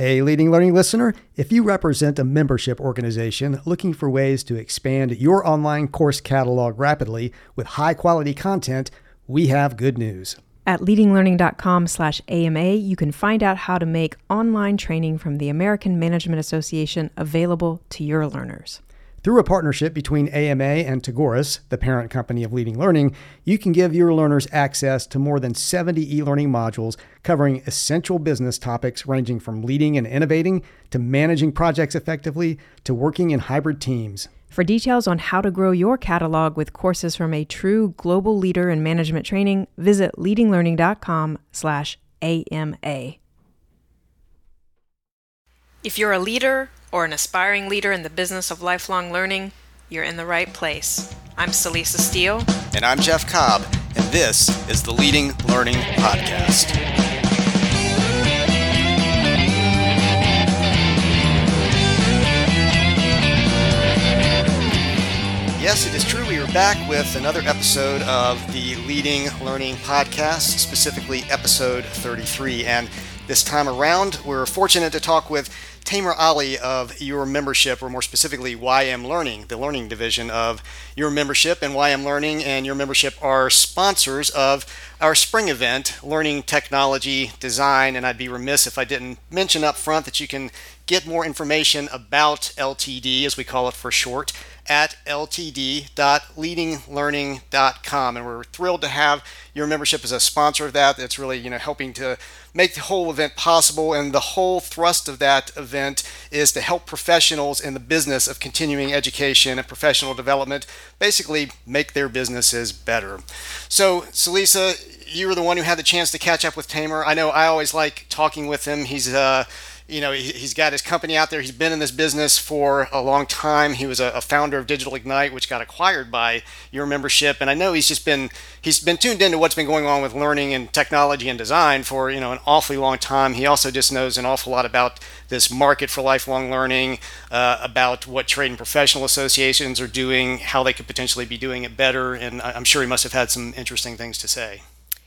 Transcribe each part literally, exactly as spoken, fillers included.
Hey, Leading Learning listener, if you represent a membership organization looking for ways to expand your online course catalog rapidly with high-quality content, we have good news. At leadinglearning.com slash AMA, you can find out how to make online training from the American Management Association available to your learners. Through a partnership between A M A and Tagoras, the parent company of Leading Learning, you can give your learners access to more than seventy e-learning modules covering essential business topics ranging from leading and innovating to managing projects effectively to working in hybrid teams. For details on how to grow your catalog with courses from a true global leader in management training, visit leadinglearning.com slash AMA. If you're a leader or an aspiring leader in the business of lifelong learning, you're in the right place. I'm Celisa Steele. And I'm Jeff Cobb, and this is the Leading Learning Podcast. Yes, it is true. We are back with another episode of the Leading Learning Podcast, specifically episode thirty-three. And this time around, we're fortunate to talk with Tamer Ali of Your Membership, or more specifically, Y M Learning, the learning division of Your Membership. And Y M Learning and Your Membership are sponsors of our spring event, Learning Technology Design. And I'd be remiss if I didn't mention up front that you can get more information about L T D, as we call it for short, at l t d dot leading learning dot com. And we're thrilled to have Your Membership as a sponsor of that. That's really, you know, helping to make the whole event possible. And the whole thrust of that event is to help professionals in the business of continuing education and professional development basically make their businesses better. So, Celisa, you were the one who had the chance to catch up with Tamer. I know I always like talking with him. He's uh You know, he's got his company out there. He's been in this business for a long time. He was a founder of Digital Ignite, which got acquired by Your Membership. And I know he's just been he's been tuned into what's been going on with learning and technology and design for, you know, an awfully long time. He also just knows an awful lot about this market for lifelong learning, uh, about what trade and professional associations are doing, how they could potentially be doing it better. And I'm sure he must have had some interesting things to say.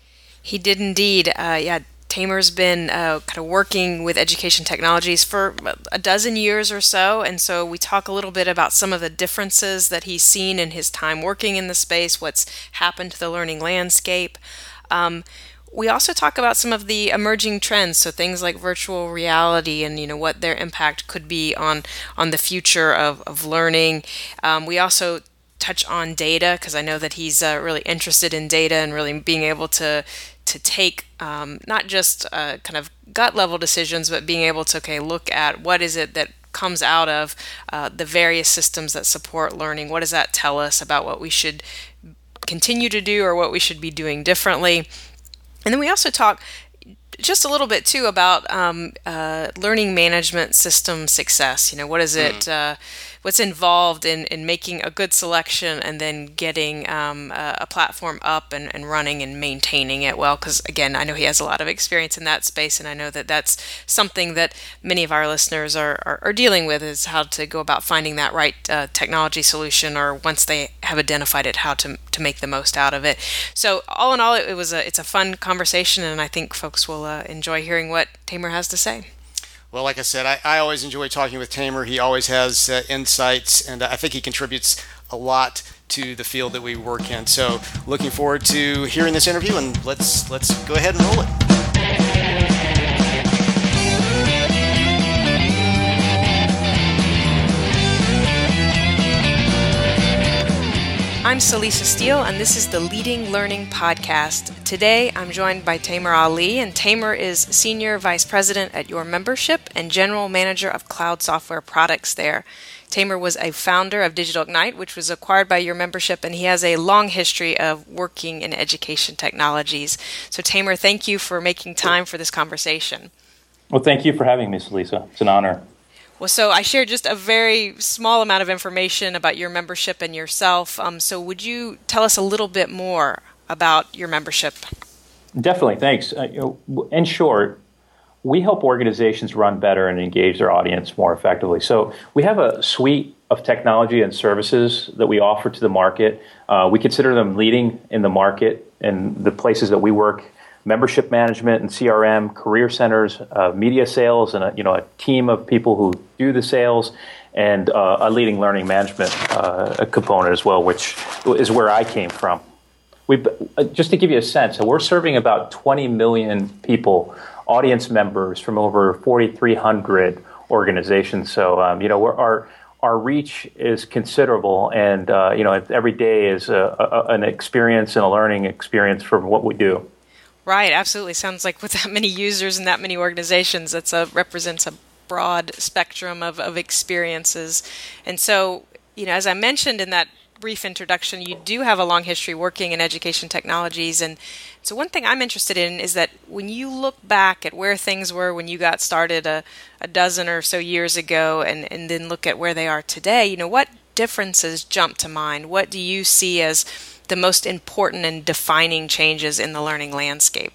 He did indeed. Uh, yeah. Tamer's been uh, kind of working with education technologies for a dozen years or so, and so we talk a little bit about some of the differences that he's seen in his time working in the space, what's happened to the learning landscape. Um, we also talk about some of the emerging trends, so things like virtual reality and, you know, what their impact could be on on the future of, of learning. Um, we also touch on data, because I know that he's uh, really interested in data and really being able to to take um, not just uh, kind of gut level decisions, but being able to okay look at what is it that comes out of uh, the various systems that support learning. What does that tell us about what we should continue to do or what we should be doing differently? And then we also talk just a little bit too about um, uh, learning management system success. You know, what is it? Uh, what's involved in, in making a good selection and then getting um, a, a platform up and, and running and maintaining it well? Because again, I know he has a lot of experience in that space, and I know that that's something that many of our listeners are, are, are dealing with, is how to go about finding that right uh, technology solution, or once they have identified it, how to to make the most out of it. So all in all, it, it was a it's a fun conversation, and I think folks will uh, enjoy hearing what Tamer has to say. Well, like I said, I, I always enjoy talking with Tamer. He always has uh, insights, and I think he contributes a lot to the field that we work in. So looking forward to hearing this interview, and let's let's go ahead and roll it. I'm Celisa Steele, and this is the Leading Learning Podcast. Today, I'm joined by Tamer Ali, and Tamer is Senior Vice President at Your Membership and General Manager of Cloud Software Products there. Tamer was a founder of Digital Ignite, which was acquired by Your Membership, and he has a long history of working in education technologies. So, Tamer, thank you for making time for this conversation. Well, thank you for having me, Celisa. It's an honor. Well, so I shared just a very small amount of information about Your Membership and yourself. Um, so would you tell us a little bit more about Your Membership? Definitely, thanks. Uh, you know, in short, we help organizations run better and engage their audience more effectively. So we have a suite of technology and services that we offer to the market. Uh, we consider them leading in the market and the places that we work membership management and C R M, career centers, uh, media sales, and a, you know, a team of people who do the sales, and uh, a leading learning management uh, component as well, which is where I came from. We, just to give you a sense, we're serving about twenty million people, audience members from over forty-three hundred organizations. So, um, you know, we're, our our reach is considerable, and uh, you know, every day is a, a, an experience and a learning experience from what we do. Right, absolutely. Sounds like with that many users and that many organizations, that's a represents a broad spectrum of, of experiences. And so, you know, as I mentioned in that brief introduction, you do have a long history working in education technologies. And so one thing I'm interested in is that when you look back at where things were when you got started a, a dozen or so years ago, and, and then look at where they are today, you know, what differences jump to mind? What do you see as the most important and defining changes in the learning landscape?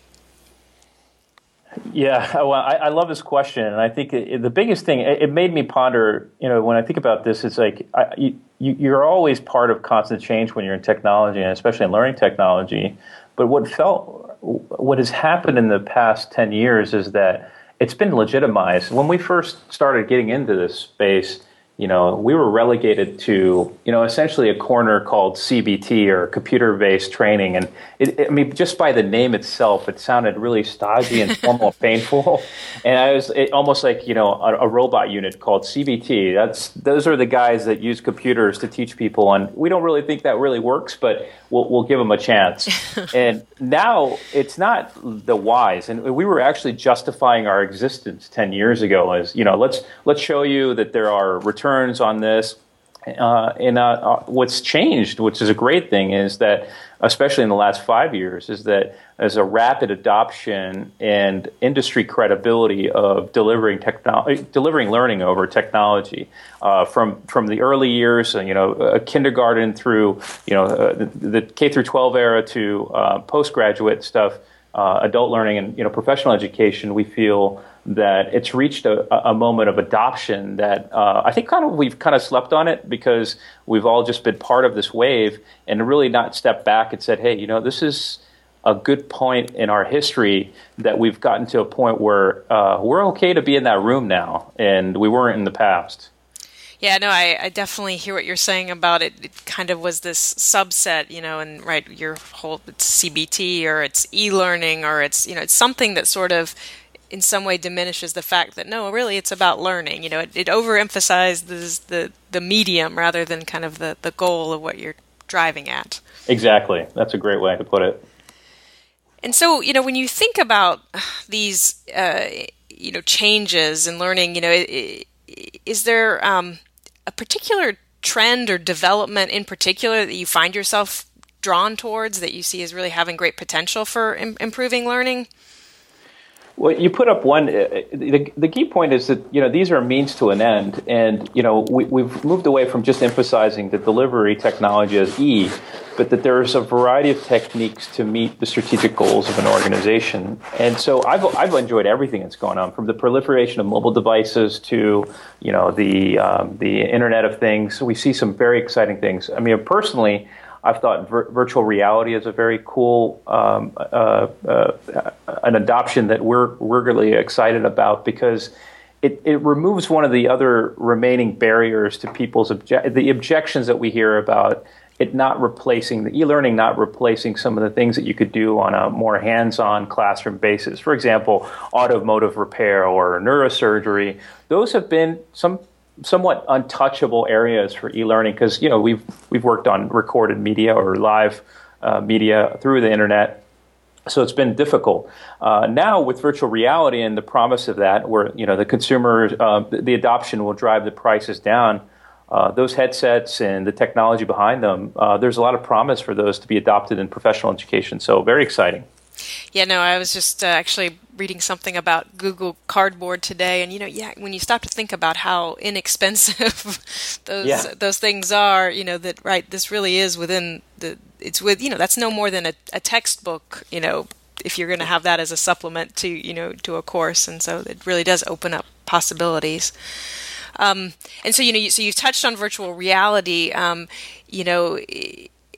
Yeah, well, I, I love this question, and I think it, the biggest thing, it, it made me ponder, you know, when I think about this, it's like I, you, you're always part of constant change when you're in technology, and especially in learning technology. But what felt, what has happened in the past ten years is that it's been legitimized. When we first started getting into this space, you know, we were relegated to, you know, essentially a corner called C B T, or computer-based training. And it, I mean, just by the name itself, it sounded really stodgy and formal and painful. And I was it, almost like, you know, a, a robot unit called C B T. That's those are the guys that use computers to teach people. And we don't really think that really works, but we'll, we'll give them a chance. And now it's not the whys. And we were actually justifying our existence ten years ago as, you know, let's let's show you that there are returns on this. Uh, and uh, what's changed, which is a great thing, is that, especially in the last five years, is that there's a rapid adoption and industry credibility of delivering technology, delivering learning over technology. Uh, from from the early years, you know, uh, kindergarten through, you know, uh, the, the K through twelve era to uh, postgraduate stuff, uh, adult learning, and you know, professional education, we feel that it's reached a, a moment of adoption that uh, I think kind of we've kind of slept on it because we've all just been part of this wave and really not stepped back and said, hey, you know, this is a good point in our history that we've gotten to a point where uh, we're okay to be in that room now, and we weren't in the past. Yeah, no, I, I definitely hear what you're saying about it. It kind of was this subset, you know, and right, your whole, it's C B T or it's e-learning or it's, you know, it's something that sort of in some way diminishes the fact that, no, really it's about learning. You know, it, it overemphasizes the, the medium rather than kind of the, the goal of what you're driving at. Exactly. That's a great way to put it. And so, you know, when you think about these, uh, you know, changes in learning, you know, is there um, a particular trend or development in particular that you find yourself drawn towards that you see as really having great potential for im- improving learning? Well, you put up one, uh, the, the key point is that, you know, these are means to an end. And, you know, we, we've moved away from just emphasizing the delivery technology as E, but that there's a variety of techniques to meet the strategic goals of an organization. And so I've, I've enjoyed everything that's going on, from the proliferation of mobile devices to, you know, the, um, the Internet of Things. We see some very exciting things. I mean, personally, I've thought vir- virtual reality is a very cool um, uh, uh, an adoption that we're we're really excited about because it, it removes one of the other remaining barriers to people's obje- the objections that we hear about it not replacing the e-learning, not replacing some of the things that you could do on a more hands-on classroom basis. For example, automotive repair or neurosurgery. Those have been some. somewhat untouchable areas for e-learning because, you know, we've we've worked on recorded media or live uh, media through the internet, so it's been difficult. Uh, now with virtual reality and the promise of that, where, you know, the consumer, uh, the adoption will drive the prices down, uh, those headsets and the technology behind them, uh, there's a lot of promise for those to be adopted in professional education, so very exciting. Yeah, no, I was just uh, actually reading something about Google Cardboard today, and you know, yeah, when you stop to think about how inexpensive those yeah. those things are, you know, that right, this really is within the, it's with, you know, that's no more than a, a textbook, you know, if you're going to have that as a supplement to, you know, to a course, and so it really does open up possibilities. Um, and so, you know, you, so you've touched on virtual reality, um, you know.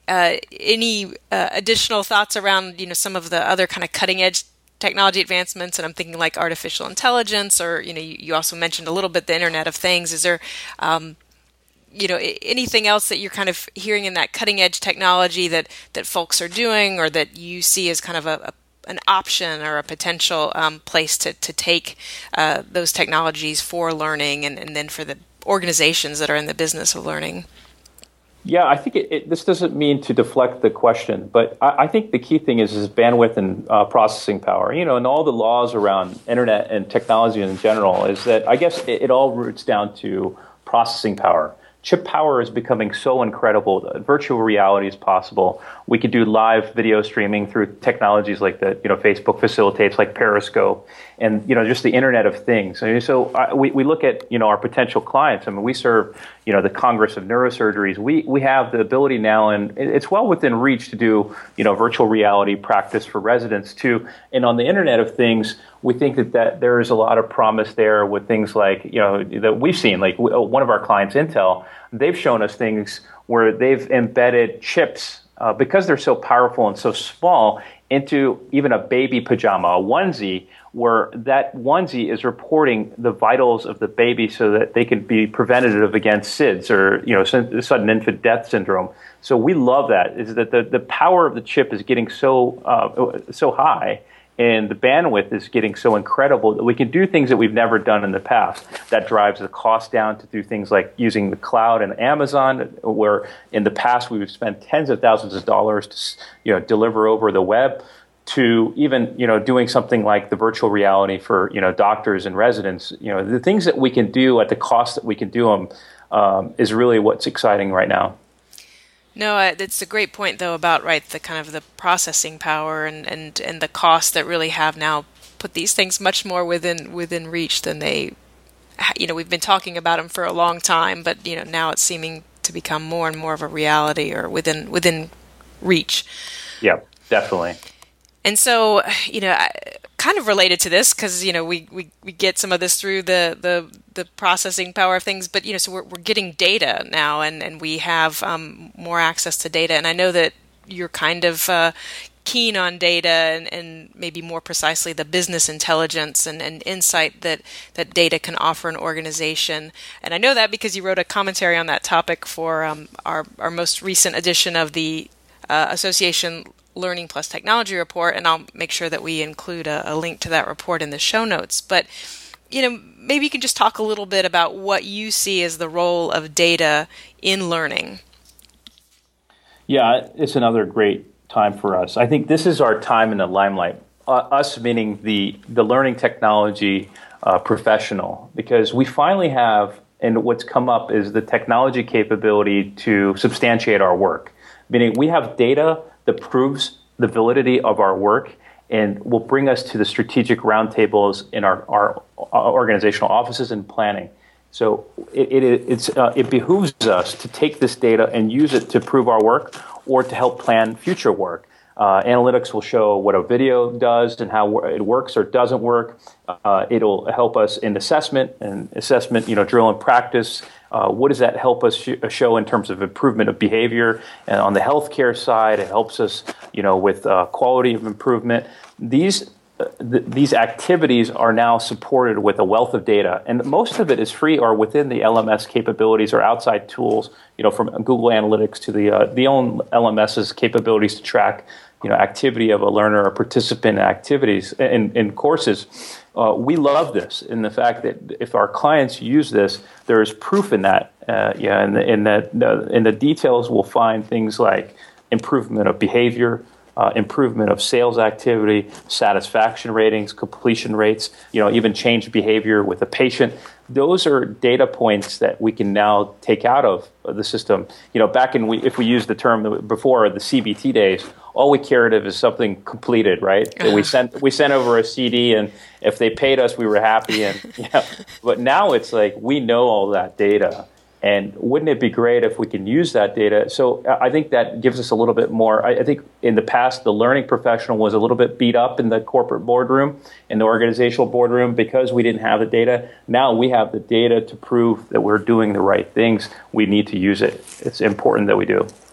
uh, any uh, additional thoughts around, you know, some of the other kind of cutting edge technology advancements? And I'm thinking like artificial intelligence, or, you know, you, you also mentioned a little bit the Internet of Things. Is there, um, you know, anything else that you're kind of hearing in that cutting edge technology that, that folks are doing, or that you see as kind of a, a an option or a potential um, place to, to take uh, those technologies for learning, and, and then for the organizations that are in the business of learning? Yeah, I think it, it, this doesn't mean to deflect the question, but I, I think the key thing is, is bandwidth and uh, processing power. You know, and all the laws around internet and technology in general is that I guess it, it all roots down to processing power. Chip power is becoming so incredible that virtual reality is possible. We could do live video streaming through technologies like that, you know, Facebook facilitates, like Periscope, and, you know, just the Internet of Things. And so uh, we, we look at, you know, our potential clients. I mean, we serve, you know, the Congress of Neurosurgeries. We we have the ability now, and it's well within reach to do, you know, virtual reality practice for residents too. And on the Internet of Things, we think that, that there is a lot of promise there with things like, you know, that we've seen, like one of our clients, Intel, they've shown us things where they've embedded chips uh, because they're so powerful and so small into even a baby pajama, a onesie, where that onesie is reporting the vitals of the baby so that they can be preventative against S I D S, or, you know, sudden infant death syndrome. So we love that, is that the, the power of the chip is getting so uh, so high, and the bandwidth is getting so incredible that we can do things that we've never done in the past. That drives the cost down to do things like using the cloud and Amazon, where in the past we've spent tens of thousands of dollars to, you know, deliver over the web, to even, you know, doing something like the virtual reality for, you know, doctors and residents. You know, the things that we can do at the cost that we can do them um, is really what's exciting right now. No, it's a great point, though, about, right, the kind of the processing power and, and, and the costs that really have now put these things much more within within reach than they, you know, we've been talking about them for a long time, but, you know, now it's seeming to become more and more of a reality, or within within reach. Yeah, definitely. And so, you know, kind of related to this, because, you know, we, we, we get some of this through the, the, the processing power of things, but, you know, so we're, we're getting data now, and, and we have um, more access to data. And I know that you're kind of uh, keen on data, and, and maybe more precisely the business intelligence and, and insight that, that data can offer an organization. And I know that because you wrote a commentary on that topic for um, our, our most recent edition of the uh, Association Learning Plus Technology report, and I'll make sure that we include a, a link to that report in the show notes. But, you know, maybe you can just talk a little bit about what you see as the role of data in learning. Yeah, it's another great time for us. I think this is our time in the limelight, uh, us meaning the, the learning technology uh, professional, because we finally have, and what's come up is the technology capability to substantiate our work, meaning we have data that proves the validity of our work and will bring us to the strategic roundtables in our, our organizational offices and planning. So it, it, it's, uh, it behooves us to take this data and use it to prove our work or to help plan future work. Uh, analytics will show what a video does and how it works or doesn't work. Uh, it'll help us in assessment and assessment, you know, drill and practice. Uh, what does that help us sh- show in terms of improvement of behavior? And on the healthcare side, it helps us, you know, with uh, quality of improvement. These uh, th- these activities are now supported with a wealth of data, and most of it is free or within the L M S capabilities or outside tools, you know, from Google Analytics to the uh, the own LMS's capabilities to track, you know, activity of a learner or participant in activities in, in courses. Uh, we love this in the fact that if our clients use this, there is proof in that. Uh, yeah, in the, in the in the details, we'll find things like improvement of behavior, uh, improvement of sales activity, satisfaction ratings, completion rates. You know, even change behavior with a patient. Those are data points that we can now take out of the system. You know, back in we, if we used the term before the C B T days, all we cared of is something completed, right? Uh-huh. We sent we sent over a C D, and if they paid us, we were happy. And yeah, but now it's like we know all that data, and wouldn't it be great if we can use that data? So I think that gives us a little bit more. I, I think in the past, the learning professional was a little bit beat up in the corporate boardroom, in the organizational boardroom, because we didn't have the data. Now we have the data to prove that we're doing the right things. We need to use it. It's important that we do.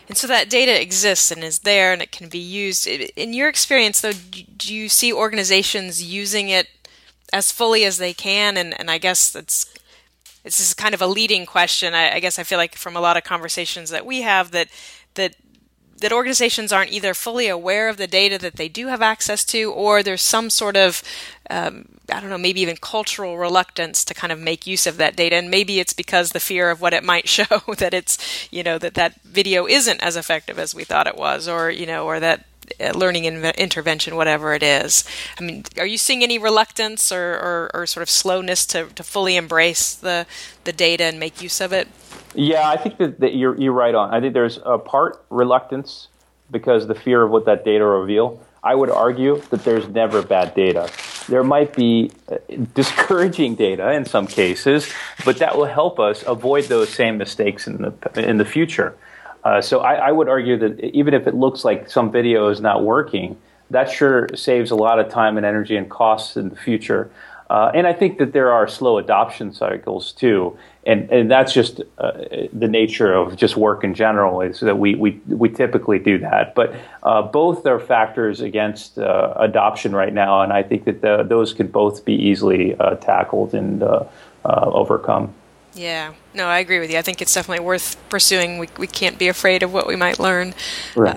And so that data exists and is there and it can be used. In your experience, though, do you see organizations using it as fully as they can? And, and I guess that's this is kind of a leading question. I, I guess I feel like from a lot of conversations that we have that that that organizations aren't either fully aware of the data that they do have access to, or there's some sort of, um, I don't know, maybe even cultural reluctance to kind of make use of that data. And maybe it's because the fear of what it might show, that it's, you know, that that video isn't as effective as we thought it was, or, you know, or that uh, learning in- intervention, whatever it is. I mean, are you seeing any reluctance or, or, or sort of slowness to, to fully embrace the, the data and make use of it? Yeah, I think that, that you're you're right on. I think there's a part reluctance because the fear of what that data reveal. I would argue that there's never bad data. There might be discouraging data in some cases, but that will help us avoid those same mistakes in the in the future. Uh, so I, I would argue that even if it looks like some video is not working, that sure saves a lot of time and energy and costs in the future. Uh, and I think that there are slow adoption cycles too, and and that's just uh, the nature of just work in general. Is that we we we typically do that, but uh, both are factors against uh, adoption right now, and I think that the, those can both be easily uh, tackled and uh, uh, overcome. Yeah, no, I agree with you. I think it's definitely worth pursuing. We we can't be afraid of what we might learn. Right. Uh,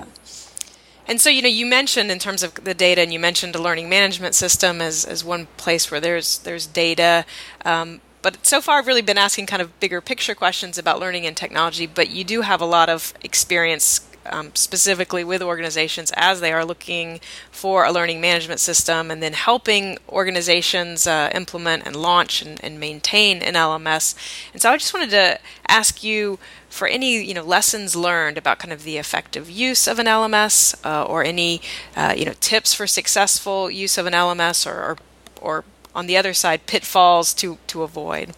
And so, you know, you mentioned in terms of the data, and you mentioned a learning management system as, as one place where there's there's data. Um, but so far, I've really been asking kind of bigger picture questions about learning and technology. But you do have a lot of experience um, specifically with organizations as they are looking for a learning management system and then helping organizations uh, implement and launch and, and maintain an L M S. And so I just wanted to ask you for any, you know, lessons learned about kind of the effective use of an L M S, uh, or any, uh, you know, tips for successful use of an L M S, or, or, or on the other side, pitfalls to, to avoid.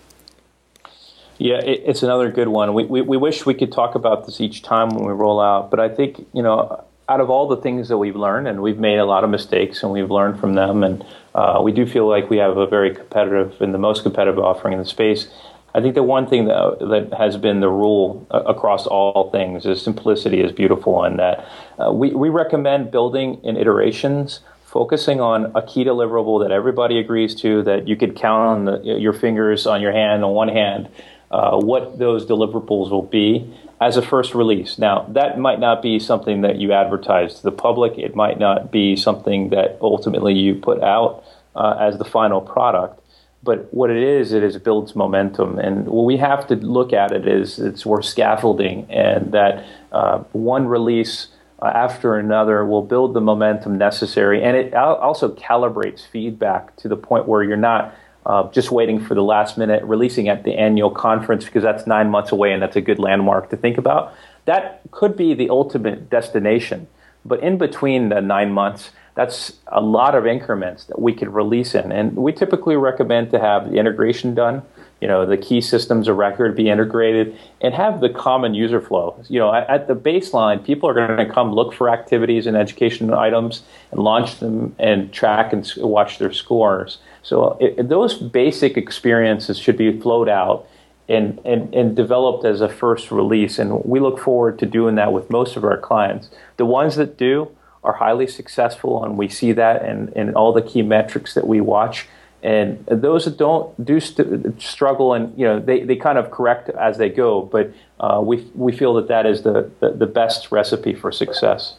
Yeah, it, it's another good one. We, we we wish we could talk about this each time when we roll out, but I think, you know, out of all the things that we've learned, and we've made a lot of mistakes and we've learned from them, and uh, we do feel like we have a very competitive and the most competitive offering in the space. I think the one thing that that has been the rule across all things is simplicity is beautiful, and that uh, we, we recommend building in iterations, focusing on a key deliverable that everybody agrees to, that you could count on the, your fingers on your hand, on one hand, uh, what those deliverables will be as a first release. Now, that might not be something that you advertise to the public. It might not be something that ultimately you put out uh, as the final product. But what it is, it is it builds momentum, and what we have to look at it is it's we're scaffolding, and that uh, one release uh, after another will build the momentum necessary, and it also calibrates feedback to the point where you're not uh, just waiting for the last minute, releasing at the annual conference because that's nine months away, and that's a good landmark to think about. That could be the ultimate destination, but in between the nine months. That's a lot of increments that we could release in. And we typically recommend to have the integration done, you know, the key systems of record be integrated, and have the common user flow. You know, at, at the baseline, people are going to come look for activities and education items and launch them and track and watch their scores. So it, those basic experiences should be flowed out and, and, and developed as a first release. And we look forward to doing that with most of our clients. The ones that do are highly successful, and we see that in, in all the key metrics that we watch. And those that don't do st- struggle, and you know they, they kind of correct as they go. But uh, we we feel that that is the, the, the best recipe for success.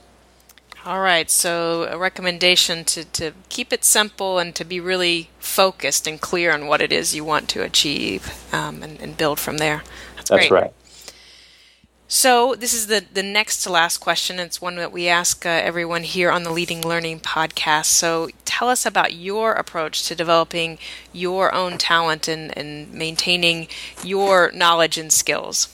All right, so a recommendation to, to keep it simple and to be really focused and clear on what it is you want to achieve, um, and, and build from there. That's, That's great. right. So this is the, the next to last question. It's one that we ask uh, everyone here on the Leading Learning podcast. So tell us about your approach to developing your own talent and, and maintaining your knowledge and skills.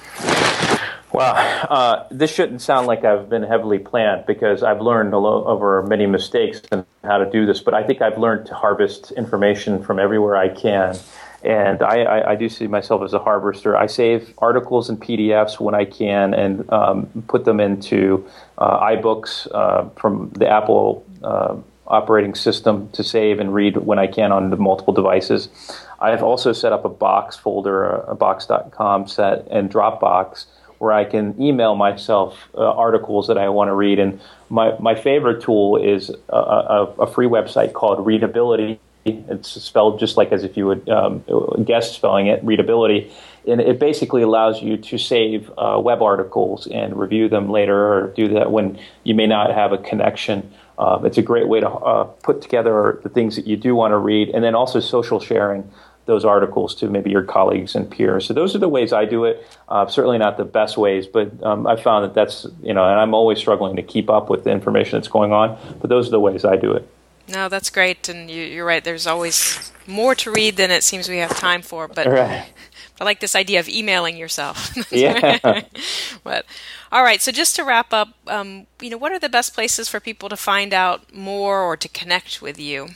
Well, uh, this shouldn't sound like I've been heavily planned, because I've learned a lo- over many mistakes and how to do this. But I think I've learned to harvest information from everywhere I can. And I, I, I do see myself as a harvester. I save articles and P D Fs when I can, and um, put them into uh, iBooks uh, from the Apple uh, operating system to save and read when I can on the multiple devices. I have also set up a Box folder, a box dot com set, and Dropbox, where I can email myself uh, articles that I want to read. And my, my favorite tool is a, a, a free website called Readability. It's spelled just like as if you would um, guess spelling it, Readability. And it basically allows you to save uh, web articles and review them later, or do that when you may not have a connection. Uh, it's a great way to uh, put together the things that you do want to read, and then also social sharing those articles to maybe your colleagues and peers. So those are the ways I do it. Uh, certainly not the best ways, but um, I found that that's, you know, and I'm always struggling to keep up with the information that's going on, but those are the ways I do it. No, that's great, and you, you're right. There's always more to read than it seems we have time for, but right. I like this idea of emailing yourself. Yeah. But all right, so just to wrap up, um, you know, what are the best places for people to find out more or to connect with you?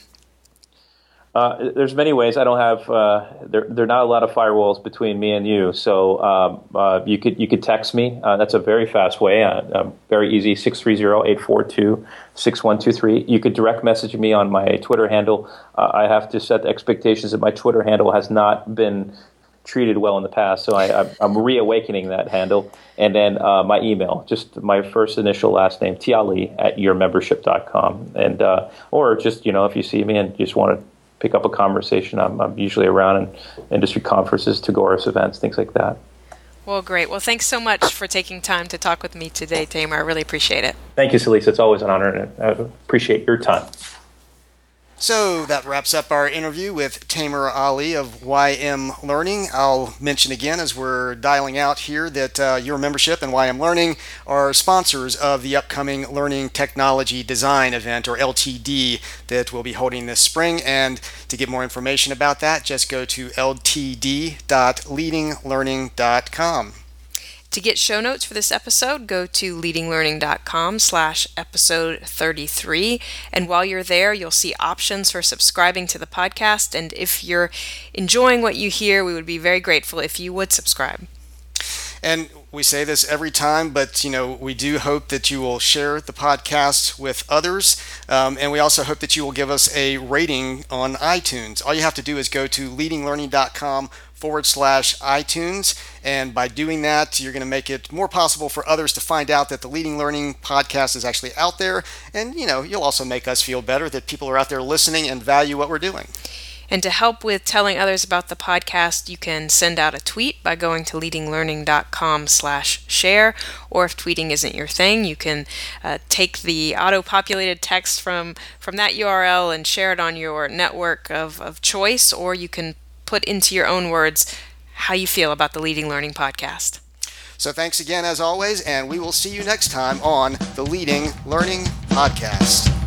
Uh, there's many ways. I don't have uh, there. There are not a lot of firewalls between me and you, so um, uh, you could you could text me. Uh, that's a very fast way. Uh, uh, very easy. six three zero, eight four two, six one two three. You could direct message me on my Twitter handle. Uh, I have to set the expectations that my Twitter handle has not been treated well in the past, so I, I, I'm reawakening that handle. And then uh, my email, just my first initial last name, tiali at yourmembership dot com, and uh, or just, you know, if you see me and you just want to pick up a conversation, I'm, I'm usually around in industry conferences, Tagoras events, things like that. Well, great. Well, thanks so much for taking time to talk with me today, Tamer. I really appreciate it. Thank you, Celisa. It's always an honor, and I appreciate your time. So that wraps up our interview with Tamer Ali of Y M Learning. I'll mention again as we're dialing out here that uh, Your Membership and Y M Learning are sponsors of the upcoming Learning Technology Design event, or L T D, that we'll be holding this spring. And to get more information about that, just go to l t d dot leading learning dot com. To get show notes for this episode, go to leading learning dot com slash episode thirty-three. And while you're there, you'll see options for subscribing to the podcast. And if you're enjoying what you hear, we would be very grateful if you would subscribe. And we say this every time, but you know, we do hope that you will share the podcast with others. Um, and we also hope that you will give us a rating on iTunes. All you have to do is go to leading learning dot com forward slash iTunes. And by doing that, you're going to make it more possible for others to find out that the Leading Learning podcast is actually out there. And, you know, you'll also make us feel better that people are out there listening and value what we're doing. And to help with telling others about the podcast, you can send out a tweet by going to leading learning dot com slash share. Or if tweeting isn't your thing, you can uh, take the auto-populated text from, from that U R L and share it on your network of, of choice, or you can put into your own words how you feel about the Leading Learning podcast. So thanks again, as always, and we will see you next time on the Leading Learning Podcast.